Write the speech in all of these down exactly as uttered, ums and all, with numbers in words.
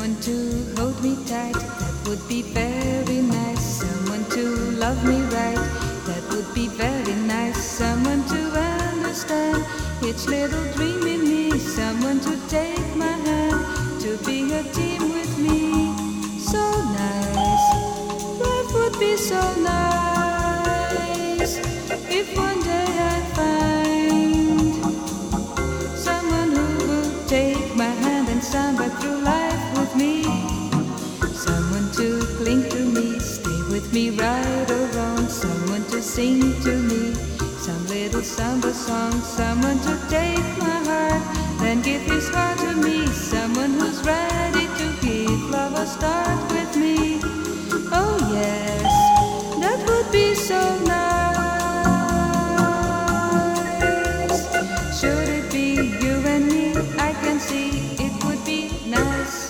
Someone to hold me tight, that would be very nice. Someone to love me right, that would be very nice. Someone to understand each little dream in me. Someone to take my hand, to be a team with me. So nice, life would be so nice if one day I find someone who will take my hand and samba through life with me. Someone to cling to me, stay with me right or wrong. Someone to sing to me some little samba song. Someone to take my heart, then give his heart to me. Someone who's ready to give love a start with me. Oh yes, that would be so nice. Should it be you and me, I can see it would be nice.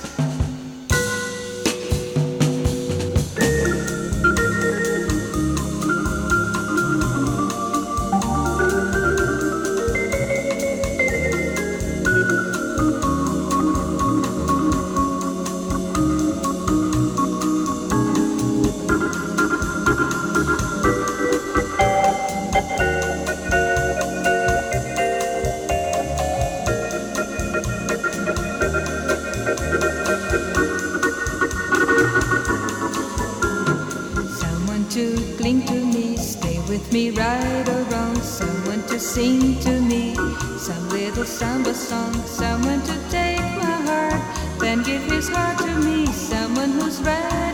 To cling to me, stay with me right or wrong. Someone to sing to me some little samba song. Someone to take my heart, then give his heart to me. Someone who's ready